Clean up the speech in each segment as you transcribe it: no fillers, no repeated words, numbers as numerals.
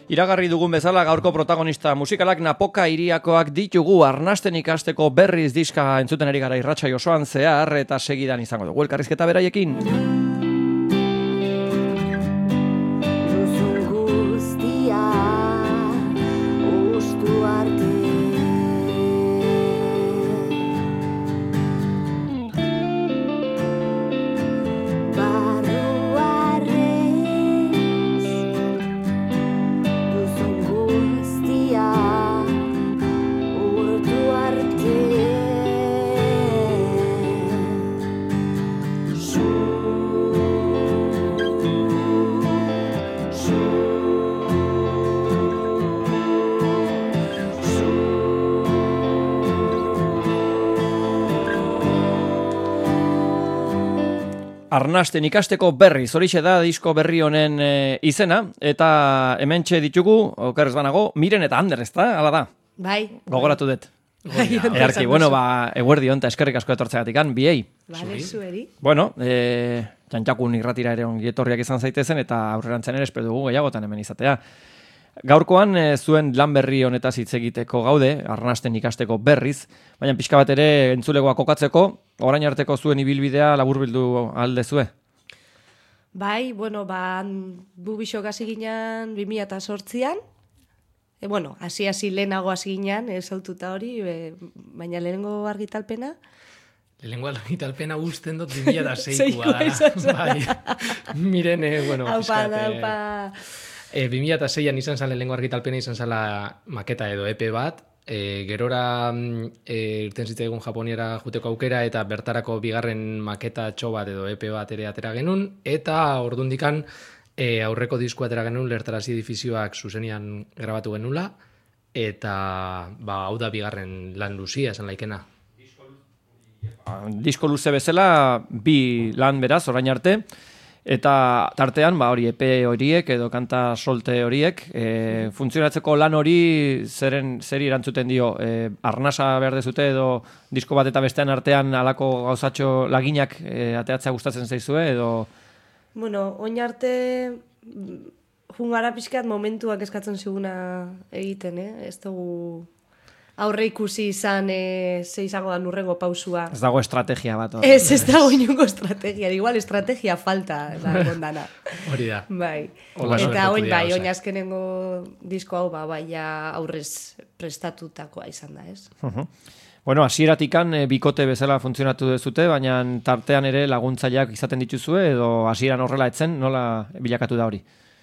Iragarri dugun bezala gaurko protagonista musikalak Napoka hiriakoak ditugu. Arnasten ikasteko berriz diska entzuten ari gara irratsaio osoan zehar eta segidan izango dugu elkarrizketa beraiekin. Arnasten ikasteko berriz, horixe da disko berri honen izena, eta hementxe ditugu, okerrez banago, Miren eta Ander, ez da? Hala da? Bai. Gogoratu dut. Earki, bueno, eguerdi honta eskerrik asko etortzeagatikan, biei. Bale, zueri. Bueno, txantxakun irratira ere ongi etorriak izan zaitezen, eta aurrerantzen ere espero dugu gehiagotan hemen izatea. Gaurkoan zuen lan berri honetaz hitz egiteko gaude, Arnasten ikasteko berriz, baina pixka bat ere entzulegoa kokatzeko, orain arteko zuen ibilbidea laburbildu aldezue? Bai, bueno, bubixok hasi ginen 2008an, hasi lehenago hasi ginen, ezaututa hori, baina lehenengo argitalpena. Lehenengo argitalpena usten dut 2006koa da. Bai, Miren, Aupa. 2006an izan zan lehenengo argitalpena izan zala maketa edo EP bat, gerora irten zitzaigun Japoniera juteko aukera eta bertarako bigarren maketa txo bat edo EP bat ere atera genuen, eta ordundikan aurreko diskoa atera genuen Lertarazi edifizioak zuzenian grabatu genula, eta hau da bigarren lan luzia esan laikena. Disko luze bezala, bi lan beraz, orain arte, eta tartean, hori EP horiek edo kanta solte horiek, funtzionatzeko lan hori zeri erantzuten dio, arnasa behar dezute edo disko bat eta bestean artean alako gauzatxo laginak ateatzea gustatzen zaizue edo... Bueno, oin arte jungara pixkat momentuak eskatzen ziguna egiten, ez dugu... aurre ikusi izan ze izango da nurrengo pausua. Ez dago estrategia bat. Ez dago inungo estrategia. Igual estrategia falta da gondana. Hori da. Bai. Eta oin azkenengo disko hau aurrez prestatutakoa izan da, ez? Bueno, hasieratikan bikote bezala funtzionatu dezute, baina tartean ere laguntzaileak izaten dituzue edo hasieran horrela etzen, nola bilakatu da hori?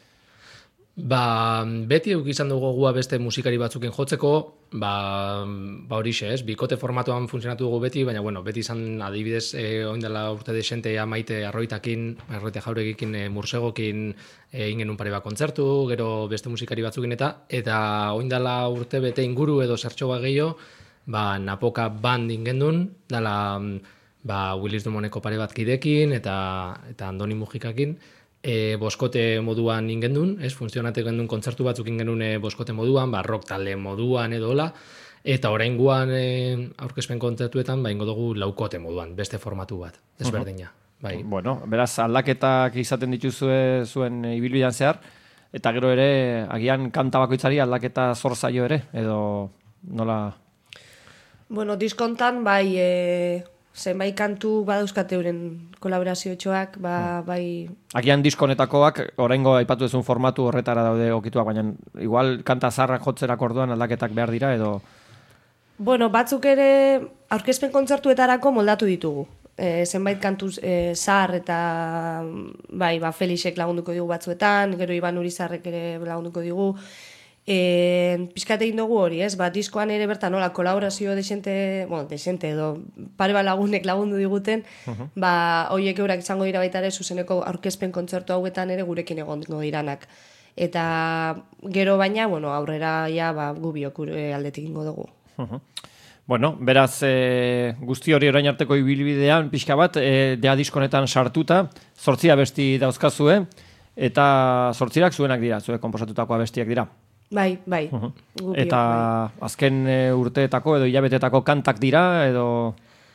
Beti euk izan dugu gua beste musikari batzukin jotzeko, horixe, ez? Bikote formatuan funtzionatu dugu beti, baina beti izan adibidez oindela urte desente Maite Arroite Jauregikin Mursegokin ingen un pare bat kontzertu, gero beste musikari batzukin eta oindela urte bete inguru edo zertxo bat gehiago, Napoka band ingendun, dala Willis Dumoneko pare bat kidekin eta Andoni Mujikakin, boskote moduan ingendun, funtzionatek gendun kontzertu batzuk ingendun boskote moduan, rock talde moduan edo hola, eta oraingoan aurkezpen kontzertuetan ingo dugu laukote moduan, beste formatu bat, desberdina. Bai. Bueno, beraz aldaketak izaten dituzue zuen ibilbidean zehar, eta gero ere agian kanta bakoitzari aldaketa zor zaio ere, edo nola... Bueno, diskontan zenbait kantu badauzkate euren kolaborazioetxoak, bai... Agian diskonetakoak, oraingo aipatu duzun formatu horretara daude okituak, baina igual kanta zaharrak jotzerak orduan aldaketak behar dira, edo... Bueno, batzuk ere aurkezpen kontzertuetarako moldatu ditugu. Zenbait kantu zahar eta Felixek lagunduko digu batzuetan, gero Iban Urizarrek ere lagunduko digu, pixkat egin dugu hori, ez? Diskoan ere bertan nola kolaborazio desente edo pare bat lagunek lagundu diguten, horiek eurak izango dira baita ere zuzeneko aurkezpen kontzertu hauetan ere gurekin egongo diranak. Eta gero baina, aurrera gubiok aldetik ingo dugu. Bueno, beraz, guzti hori orain arteko ibilbidean pixka bat, dea diskonetan sartuta, 8 abesti dauzkazue, eta 8 zuenak dira, zuek konposatutako abestiak dira. Bai. Eta azken urteetako edo hilabetetako kantak dira, edo...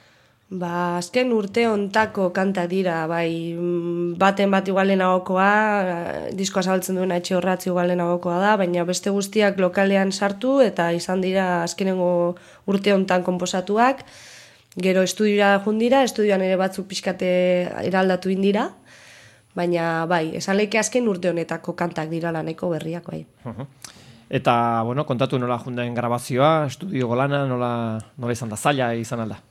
Azken urte ontako kantak dira, bai, baten bat igual lehenagokoa, diskoa zabaltzen duena Etxe Horratz igual lehenagokoa da, baina beste guztiak lokalean sartu eta izan dira azkenengo urte ontan konposatuak, gero estudiora jundira, estudioan ere batzuk pixkate eraldatu indira, baina bai, esan leike azken urte honetako kantak dira laneko berriak, bai. Eta, bueno, kontatu nola jundaen grabazioa, estudio golana, nola izan da, zaila izan alda?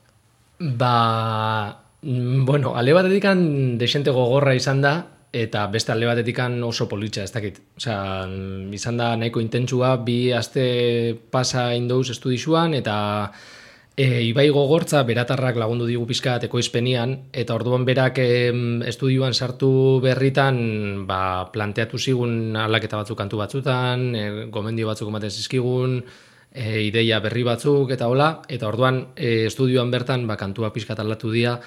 Bueno, alde batetikan desente gogorra izan da, eta beste alde batetikan oso politxa, ez dakit. Osea, izan da nahiko intentsua, 2 aste pasa indouz estudisuan, eta Ibai Gogortza beratarrak lagundu digu pixka ekoizpenian, eta orduan berak estudioan sartu berritan planteatu zigun aldaketa batzuk kantu batzutan, gomendio batzuk ematen zizkigun, ideia berri batzuk eta hola, eta orduan estudioan bertan kantua pixkat aldatu dira,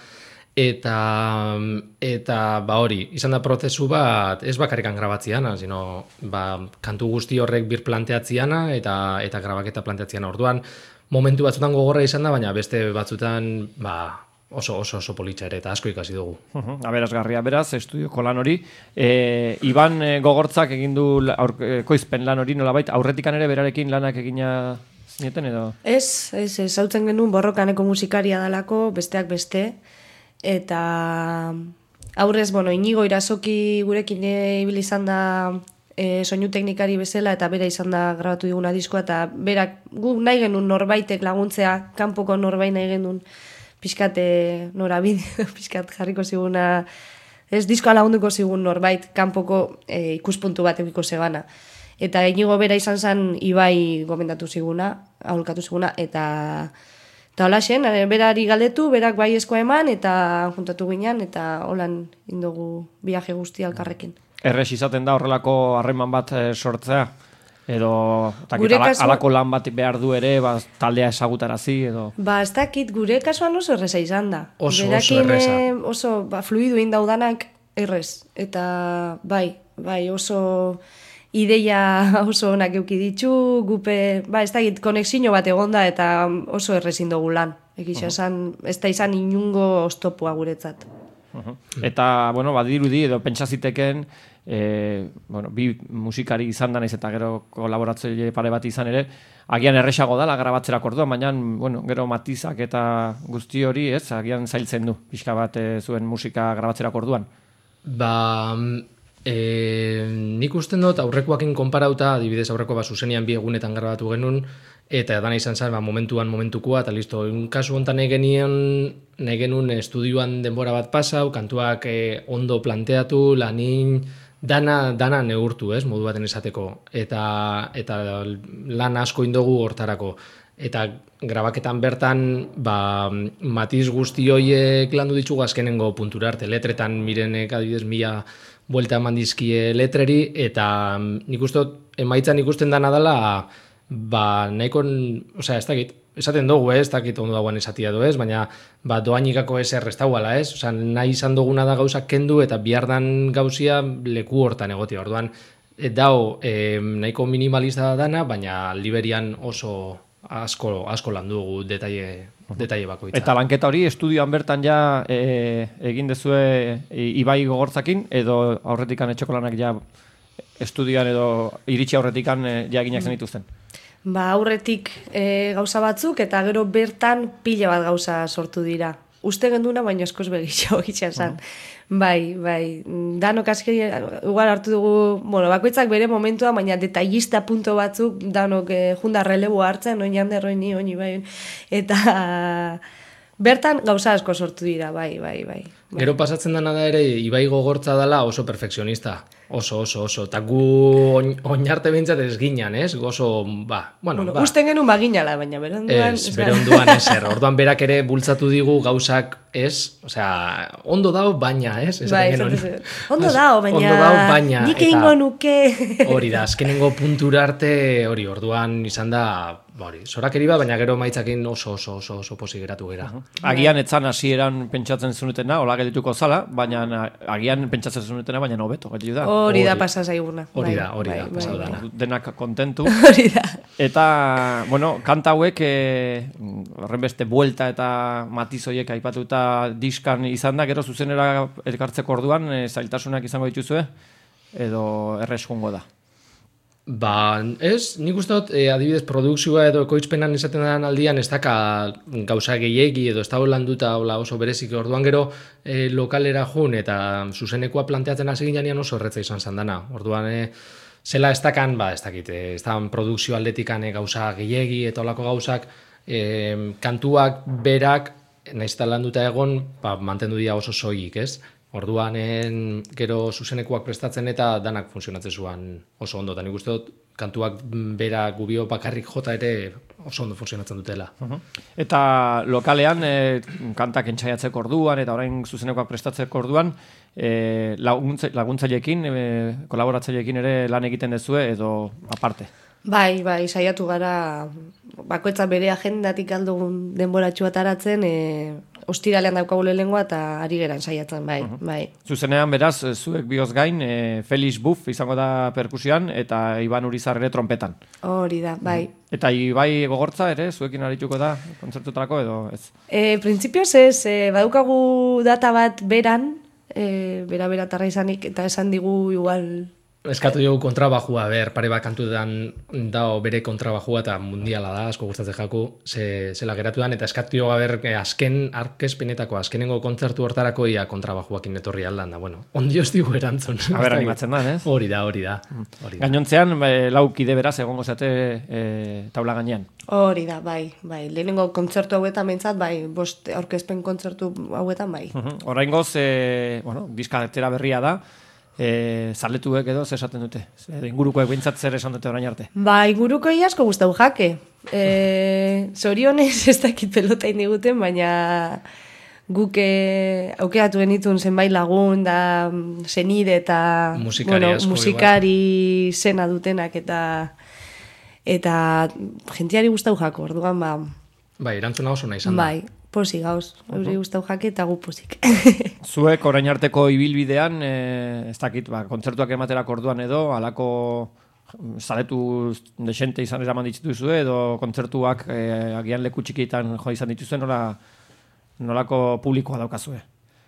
eta hori, izan da prozesu bat ez bakarrikan grabatziana, sino kantu guzti horrek bir planteatziana eta grabaketa planteatziana. Orduan momentu batzutan gogorra izan da, baina beste batzutan oso politxa ere, eta asko ikasi dugu. Aberasgarria beraz, estudioko lan hori. Iban Gogortzak egin du koizpen lan hori, nolabait, aurretikan ere berarekin lanak egina zineten edo? Ez, hautzen genuen borrokaneko musikaria dalako, besteak beste, eta aurrez, Inigo Irazoki gurekin ibili izan da soinu teknikari bezala, eta bera izan da grabatu diguna diskoa, eta berak guk nahi genuen norbaitek laguntzea, kanpoko norbait nahi genuen, pixkat norabide, pixkat jarriko ziguna, ez diskoa lagunduko zigun norbait, kanpoko ikuspuntu bat egiko zegana. Eta Inigo bera izan zen Ibai gomendatu ziguna, aholkatu ziguna, eta hola zen, berari galdetu, berak bai eskoa eman, eta juntatu ginen, eta holan indogu viaje guztia elkarrekin. Errez izaten da horrelako harreman bat sortzea? Edo alako lan bat behar du ere, taldea esagutarazi edo... Ez dakit, gure kasuan oso erreza izan da. Oso erreza. Oso fluidu indaudanak errez. Eta bai, oso ideia oso onak euki ditu, gupe, ez dakit, konexio bat egonda eta oso errez indogu lan. Egisa esan, ez da izan inungo oztopua guretzat. Eta, badirudi edo pentsaziteken, bi musikari izan da naiz eta gero kolaboratzaile pare bat izan ere, agian erresago dala grabatzerak orduan, baina gero matizak eta guzti hori, ez, agian zailtzen du, pixka bat zuen musika grabatzerak orduan. Nik usten dut aurrekoakin konparauta, adibidez aurrekoa zuzenian 2 egunetan grabatu genuen, eta dana izan zen momentukoa, eta listo, kasu honetan nahi genuen estudioan denbora bat pasau, kantuak ondo planteatu, lanin, dana neurtu, ez, modu baten esateko, eta lan asko indogu hortarako. Eta grabaketan bertan, matiz guzti horiek landu ditugu azkenengo puntura arte, letretan mirenek adibidez 1000 buelta eman dizkie letreri, eta nik uste emaitzan ikusten dana dela, nahiko, ez dakit, esaten dugu, ez dakit ondo dagoen esatia du, ez, baina doainikako eser ez dauala, ez, nahi izan duguna da gauzak kendu, eta bihardan gauzia leku hortan egotia, orduan, dao nahiko minimalista dana, baina liberian oso asko lan dugu detaile bakoitza. Eta lanketa hori estudioan bertan ja egin dezue Ibai Gogortzakin, edo aurretikan etxeko lanak ja estudioan edo iritsi aurretikan ja eginak zen dituzten? Aurretik gauza batzuk, eta gero bertan pila bat gauza sortu dira. Uste genduna, baina eskoz begitxo egitxan zan. Bai, danok aski, igual hartu dugu, bakoitzak bere momentua, baina detallista punto batzuk, danok junda relebo hartzen, oin jander, oin bai, eta bertan gauza asko sortu dira, bai. Gero pasatzen dena da ere, Ibai Gogortza dela oso perfekzionista. Oso. Eta gu oinarte behintzat ez ginean, ez? Oso, usten genuen baginala, baina bere onduan... Bere onduan ezer. Orduan berak ere bultzatu digu gauzak, ez? Osea, ondo dao, baina, ez? Ondo dao, baina... Nik egingo nuke... Hori da, azkenengo puntura arte, hori, orduan izan da... Zorakeri baina gero maitzakin oso pozik geratu gera. Agian etzan hasieran pentsatzen zunetena, hola geldituko zala, baina agian pentsatzen zenutena, baina hobeto gelditu da. Hori da pasa zaiguna. Hori da, pasau dana. Denak kontentu. Hori da. Eta, bueno, kanta hauek horren beste buelta eta matiz horiek aipatuta diskan izan da, gero zuzenera elkartzeko orduan zailtasunak izango dituzue, edo errez joango da. Ba, ez, nik uste dut, adibidez, produkzioa edo ekoitzpenan esaten den aldian ez daka gauza gehiegi edo ez da landuta oso berezik orduan gero lokalera jun eta zuzenekoa planteatzen hasi ginean oso erretza izan zandana. Orduan, zela ez dakan, ez dakit, ez da produkzio aldetikan gauza gehiegi eta olako gauzak, kantuak berak, nahiz eta landuta egon, mantendu dira oso soilik, ez? Orduan, gero zuzenekoak prestatzen eta danak funtzionatzen zuen oso ondo. Eta nik uste dut, kantuak bera gubio bakarrik jota ere oso ondo funtzionatzen dutela. Eta lokalean, kantak entzaiatzeko orduan eta orain zuzenekoak prestatzeko orduan, laguntzaileekin, kolaboratzaileekin ere lan egiten dezue edo aparte? Bai, saiatu gara, bakoitza bere agendatik aldugun denboratxu ataratzen, ostiralean daukagu lehengoa eta ari geran saiatzen, bai. Zuzenean beraz, zuek bioz gain, Felix Buff izango da perkusioan eta Iban Urizar ere trompetan. Hori da, bai. Eta Ibai Gogortza ere, zuekin arituko da kontzertutarako edo ez? Printzipioz ez, badaukagu data bat beran, bera tarra izanik eta esan digu igual... Eskatu dugu kontrabajua, pare bat kantu dao bere kontrabajua eta mundiala da, asko gustatzen jaku, zela geratu dan, eta eskatu dugu azken arkezpenetako, azkenengo kontzertu hortarako ia kontrabajuakin etorri aldan da, bueno, ondio ez digu erantzun. Animatzen da, ez? Hori da. Gainontzean, laukide beraz egongo zate taula gainean. Hori da, bai. Lehenengo kontzertu hauetan behintzat, bai, 5 aurkezpen kontzertu hauetan, bai. Oraingoz, diskatera berria da, zaletuek edo zer esaten dute? Ingurukoek behintzat zer esan dute orain arte? Ba, inguruko asko gustau jake. Zorionez ez dakit pelota indiguten, baina guk aukeratu genitun zenbait lagun da senide eta musikari zena dutenak eta jentiari gustau jako, orduan ba... Bai, erantzuna oso nahi izan da. Bai, posi gauz, euri gustau jake eta gu posik. Zuek orain arteko ibilbidean, ez dakit, kontzertuak ematerako orduan edo, alako zaletu desente izan eraman dituzue, edo kontzertuak agian leku txikietan jo izan dituzue, nolako publikoa daukazue?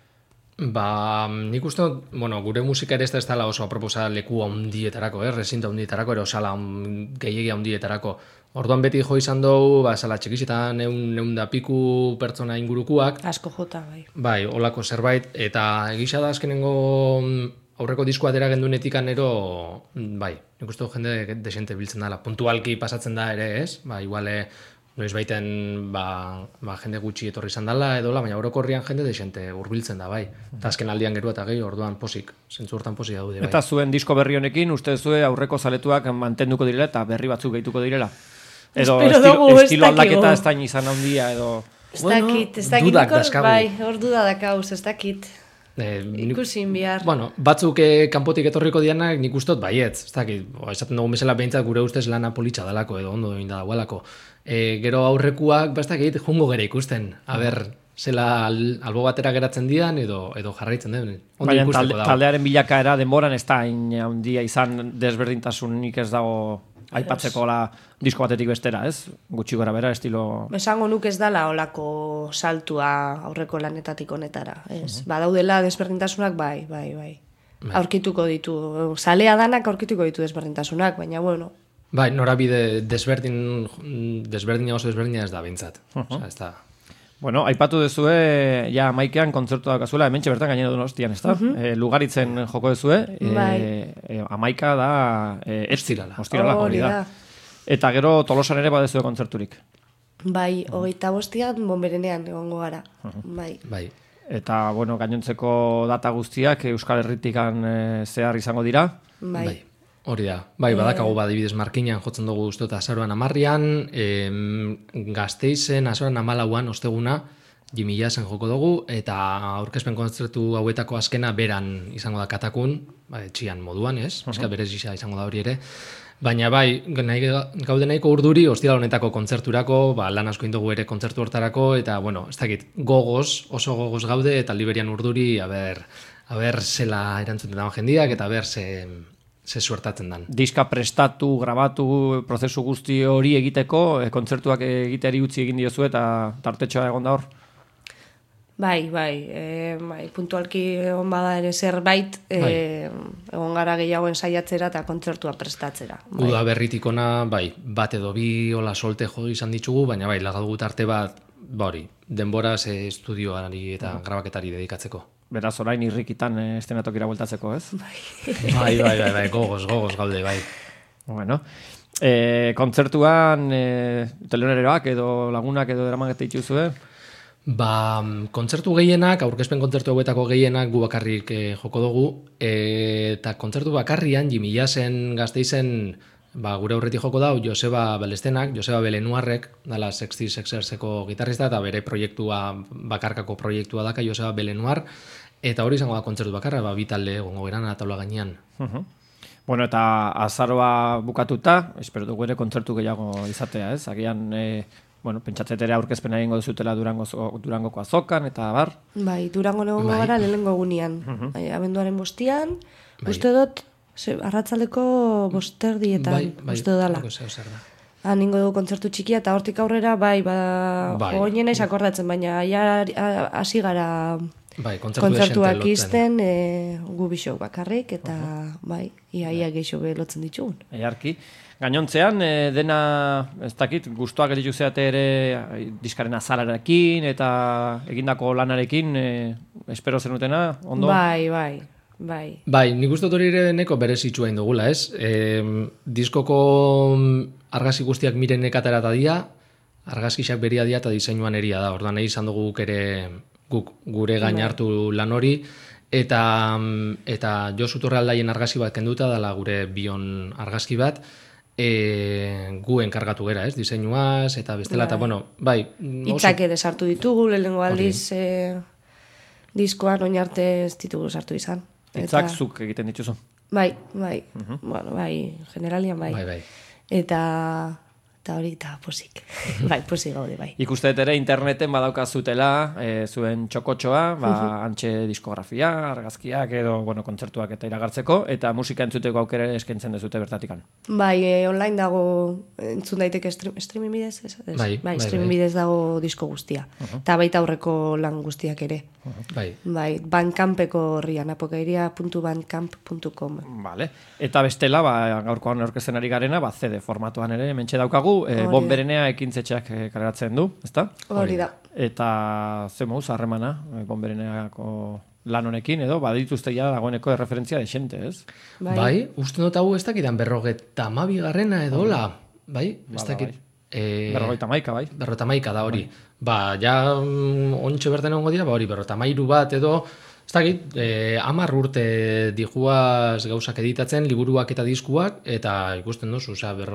Ba, nik uste, gure musika ere ez dela oso aproposa leku handietarako, rezinta handietarako, ero sala gehiegi handietarako. Orduan beti jo izan dugu, sala txikisetan neun da piku pertsona ingurukuak. Asko jota, bai. Bai, olako zerbait, eta egisa da azkenengo aurreko diskoa dira gendunetikan ero, bai, nik uste jende desente biltzen dela. Puntualki pasatzen da ere, ez? Ba, iguale, noiz baiten, jende gutxi etorri izan dela edola, baina orokorrian jende desente urbiltzen da, bai. Eta azken aldian gero eta gehi, orduan posik, zentzu hortan posik daude, bai. Eta zuen disko berri honekin, uste zue aurreko zaletuak mantenduko direla eta berri batzuk gehituko direla? Edo estilo aldaketa ez da izan handia edo... Ez dakit, dudak daskagu. Bai, hor duda dakauz, ez dakit. Ikusin bihar. Batzuk kanpotik etorriko dianak nik ustot baietz, ez dakit, esaten dugu bezala behintzat gure ustez lana politxa dalako edo ondo egin da dagoelako. Gero aurrekuak, ez dakit, jungo gere ikusten, zela albo batera geratzen dian edo jarraitzen den. Baina taldearen bilakaera denboran ez da handia izan desberdintasunik ez dago aipatzeko disko batetik bestera, ez? Gutxi gora bera, estilo... Esango nuk ez dala olako saltua aurreko lanetatik honetara, ez? Badaudela desberdintasunak, bai. Aurkituko ditu, salea danak aurkituko ditu desberdintasunak, baina bueno. Bai, norabide desberdina oso desberdina ez da bintzat. Ez da... Bueno, aipatu dezue, ja amaikean kontzertu daukazuela, hementxe bertan gainera Donostian, ez da? Lugaritzen joko dezue, amaika da... Ostirala. Hori da. Eta gero Tolosan ere badezue kontzerturik. Bai, 25an Bonberenean egongo gara. Bai. Eta, bueno, gainontzeko data guztiak Euskal Herritikan zehar izango dira. Bai. Hori da. Bai, badakagu badibidez Markinan jotzen dugu uste eta azaroan 10an, Gasteizen azaroan 14an osteguna, Jimmy Jassen joko dugu, eta aurkezpen kontzertu hauetako azkena beran izango da Katakun, etxian moduan, ez? Eska berezia izango da hori ere. Baina bai, gaude nahiko urduri, ostiral honetako kontzerturako, lan asko indugu ere kontzertu hortarako, eta, bueno, ez dakit, oso gogoz gaude, eta liberian urduri, aber zela erantzuten dagoen jendiak, eta aber ze suertatzen dan. Diska prestatu, grabatu, prozesu guzti hori egiteko, kontzertuak egiteari utzi egin diozu eta tartetxoa egon da hor? Bai, puntualki egon bada ere zerbait, egon gara gehiagoen saiatzera eta kontzertua prestatzera. Uda berritik ona, bat edo bi hola solte jo izan ditugu, baina lagadugu tarte bat, hori, denboraz estudioari eta grabaketari dedikatzeko. Beraz, orain irrikitan estenatokira bueltatzeko, ez? Bai, gogoz gaude, bai. Bueno, kontzertuan teloneroak edo lagunak edo eraman gete dituzue? Kontzertu gehienak, aurkezpen kontzertu hauetako gehienak gu bakarrik joko dugu, eta kontzertu bakarrian, Jimmy Jassen Gasteizen, gure aurretik joko dau, Joseba Belestenak, Joseba Belenuarrek, dala Sexty Sexerseko gitarrista, eta bere proiektua, bakarkako proiektua daka Joseba Belenuar, eta hori izango da kontzertu bakarra, bi talde egongo geran taula gainean. Bueno, eta azaroa bukatuta, espero dugu ere kontzertu gehiago izatea, ez? Agian, pentsatzetera aurkezpena egingo duzutela Durangoko azokan, eta bar? Bai, Durango negongo gara lehenengo egunean. Abenduaren 5ean, uste dut, arratzaldeko 5:30 uste dudala. Ningo dugu kontzertu txikia, eta hortik aurrera, gogoinen naiz akordatzen, baina hasi gara kontzertuak izten, gu bisok bakarrik, eta ia gehiago lotzen ditugun. Earki. Gainontzean, dena, ez dakit, gustuak gelditu zeate ere diskaren azalarekin eta egindako lanarekin, espero zenutena, ondo? Bai, nik uste hori ere neko berezitsua indugula, ez? Diskoko argazki guztiak miren nekatera eta dia, argazkixak beria dia eta diseinuan eria da, orduan nahi izan dugu ere gure gain hartu lan hori, eta Josu Torrealdaien argazki bat kenduta dela gure bion argazki bat, gu enkargatu gera, ez, diseinuaz, eta bestela, eta, hitzak ere sartu ditugu, lehenengo aldiz diskoan oin arte ez ditugu sartu izan. Hitzak zuk egiten dituzu? Bai, generalian bai. Eta hori, eta posik. Posik gaude, bai. Ikusteet ere interneten badaukazutela, zuen txokotxoa, antxe diskografia, argazkiak edo, kontzertuak eta iragartzeko, eta musika entzuteko aukera eskaintzen dezute bertatikan. Bai, online dago, entzun daiteke streaming bidez? Bai, streaming bidez dago disko guztia. Eta baita aurreko lan guztiak ere. Bai, Bandcampeko horrian, apokairia.bandcamp.com. Vale. Eta bestela, gaurkoan aurkezten ari garena, CD formatuan ere, mentxe daukagu, Bonberenea ekintzetxeak kaleratzen du, ezta? Hori da. Eta ze mouz, harremana, Bonbereneako lan honekin, edo, badituzte ja dagoeneko erreferentzia desente, ez? Bai, uste dut hau ez dakidan 52. edo, hola? Bai, ez dakit. 51, bai. 51 da hori. Ja, ontxe berten egongo dira, hori, 53 bat edo, ez dakit, 10 urte dijuaz gauzak editatzen, liburuak eta diskuak, eta ikusten duzu,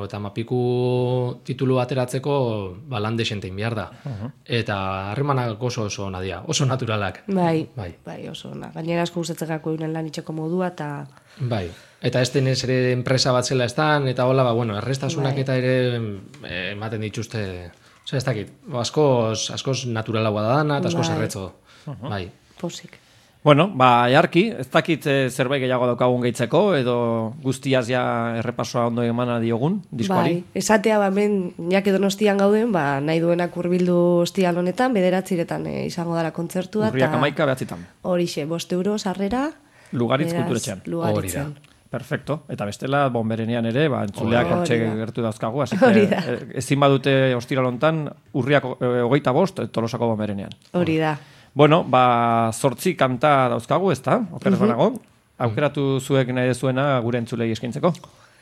50 titulu ateratzeko lan desentein behar da. Eta harremanak oso nadia, oso naturalak. Bai, oso na. Gainera asko gustatzen gako euren lan itxeko modua, eta... Bai, eta ez denez ere enpresa bat zela estan, eta hola, errestasunak eta ere ematen dituzte... Ez dakit, askoz naturalagoa da dana, eta askoz erretzo. Bai. Posik. Bueno, jarki, ez dakit zerbait gehiago daukagun gehitzeko, edo guztiaz ja errepasoa ondo emana diogun, diskoari? Bai, esatea hemen jake Donostian gauden, nahi duenak hurbildu ostial honetan, 9:00 izango dara kontzertua. Urriak 11:00. Horixe, 5 euro sarrera. Lugaritz kulturetxean. Lugaritzen. Perfecto. Eta bestela, Bonberenean ere, entzuleak hortxe gertu dauzkagu, así que ezin badute ostiral hontan, urriak 25, Tolosako Bonberenean. Hori da. Bueno, 8 kanta dauzkagu, ez da? Okeraz banago. Aukeratu zuek nahi dezuena gure entzulei eskaintzeko.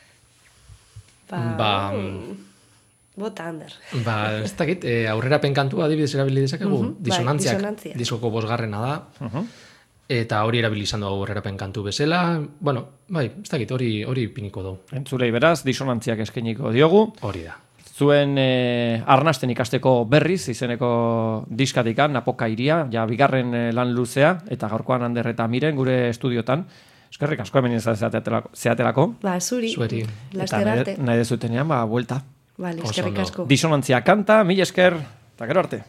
Bota, Ander. Ez dakit, aurrerapen kantua adibidez erabili dezakegu, disonantziak, diskoko 5. da, eta hori erabili izan dugu aurrerapen kantu bezala, ez dakit, hori piniko du. Entzulei beraz, disonantziak eskainiko diogu. Hori da. zuen arnasten ikasteko berriz, izeneko diskatikan, Apoka iria, ja bigarren lan luzea, eta gaurkoan Ander eta Miren gure estudiotan. Eskerrik asko hemen zeatelako. Ba, zuri. Zueri. Laster arte. Eta nahi dezutenean, buelta. Vale, eskerrik asko. Disonantzia kanta, mil esker, eta gero arte.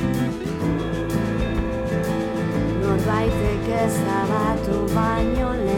Norbaitek ezabatu baino lehen